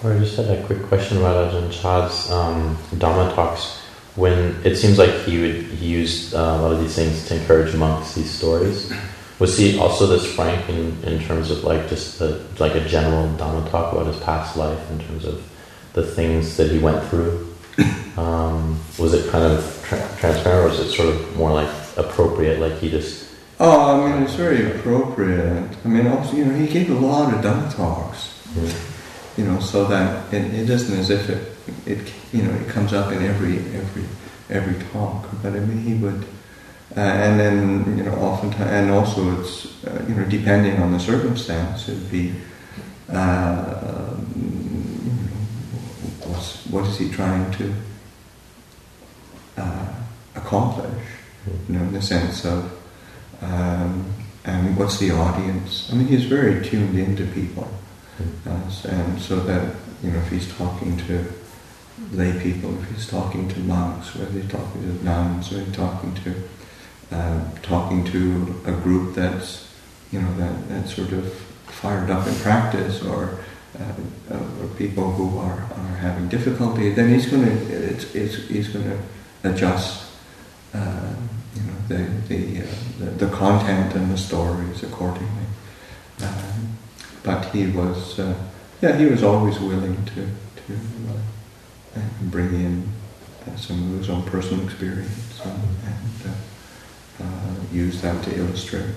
I just had a quick question about Ajahn Chah's Dhamma talks. When it seems like he used a lot of these things to encourage monks, these stories. Was he also this frank in terms of like just like a general Dhamma talk about his past life in terms of the things that he went through? Was it kind of transparent, or was it sort of more like appropriate, like he just... Oh, I mean, it's very appropriate. I mean, also, he gave a lot of Dhamma talks, so that it isn't as if it comes up in every talk. But I mean, he would, and then oftentimes, and also it's depending on the circumstance, it'd be what is he trying to accomplish? In the sense of. And what's the audience? I mean, he's very tuned into people, and so that if he's talking to lay people, if he's talking to monks, whether he's talking to nuns, or he's talking to a group that's that's sort of fired up in practice, or people who are having difficulty, then he's going to adjust. The content and the stories accordingly, but he was always willing to bring in some of his own personal experience and use that to illustrate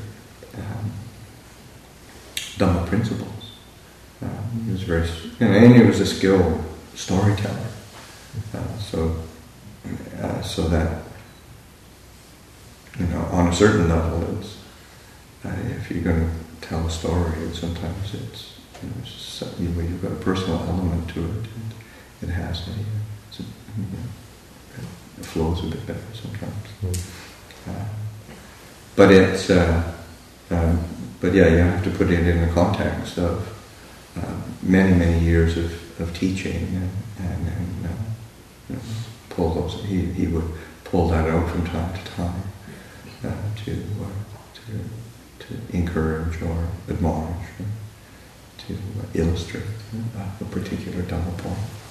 Dhamma principles. He was very, and he was a skilled storyteller, so that. On a certain level, it's if you're going to tell a story, sometimes you've got a personal element to it, and it has it flows a bit better sometimes. But it's you have to put it in the context of many years of teaching, and pull those. He would pull that out from time to time. To encourage or admonish, to illustrate a particular Dhamma point.